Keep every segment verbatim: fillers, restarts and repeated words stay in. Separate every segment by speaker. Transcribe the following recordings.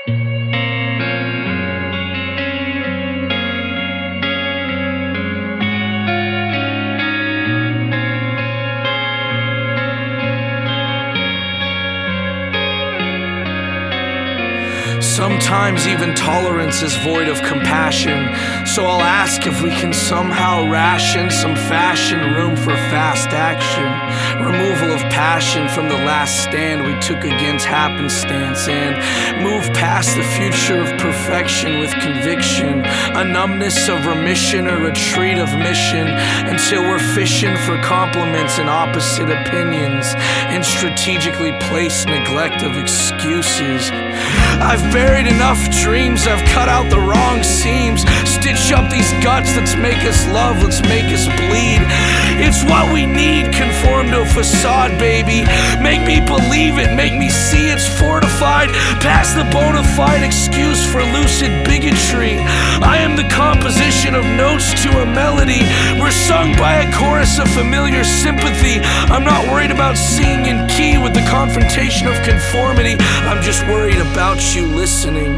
Speaker 1: Sometimes even tolerance is void of compassion. So I'll ask if we can somehow ration some fashion, room for fast action, removal of passion from the last stand we took against happenstance, and move past the future of perfection with conviction, a numbness of remission, a retreat of mission, until we're fishing for compliments and opposite opinions, and strategically placed neglect of excuses. I've buried enough dreams, I've cut out the wrong seams. Stitch up these guts, let's make us love, let's make us bleed. It's what we need, conform to a facade, baby. Make me believe it, make me see it's fortified. Past the bona fide excuse for lucid bigotry. I am the composition of notes to a melody. We're sung by a chorus of familiar sympathy. I'm not worried about singing in key with the confrontation of conformity. I'm just worried about you listening.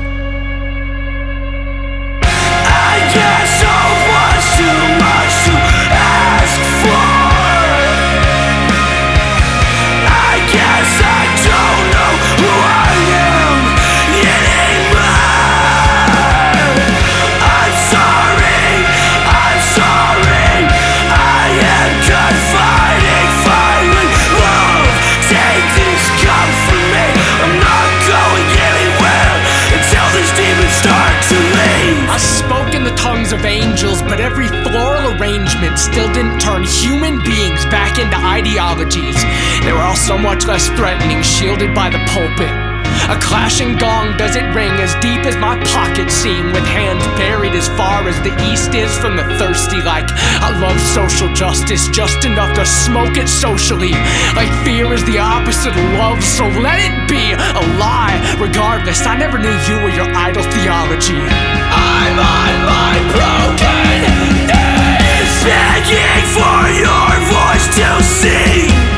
Speaker 1: I guess hope was too much to ask for. I guess I don't know who I am anymore. I'm sorry, I'm sorry. I am done fighting, fighting love. Take this cup from me. I'm not going anywhere until these demons start to leave.
Speaker 2: I spoke in the tongues of angels, but every floral arrangement still didn't turn human beings back into ideologies. They were all so much less threatening, shielded by the pulpit. A clashing gong doesn't ring as deep as my pocket seam, with hands buried as far as the east is from the thirsty. Like I love social justice just enough to smoke it socially. Like fear is the opposite of love, so let it be a lie. Regardless, I never knew you or your idol theology.
Speaker 1: I'm on my broken knees, begging for your voice to sing.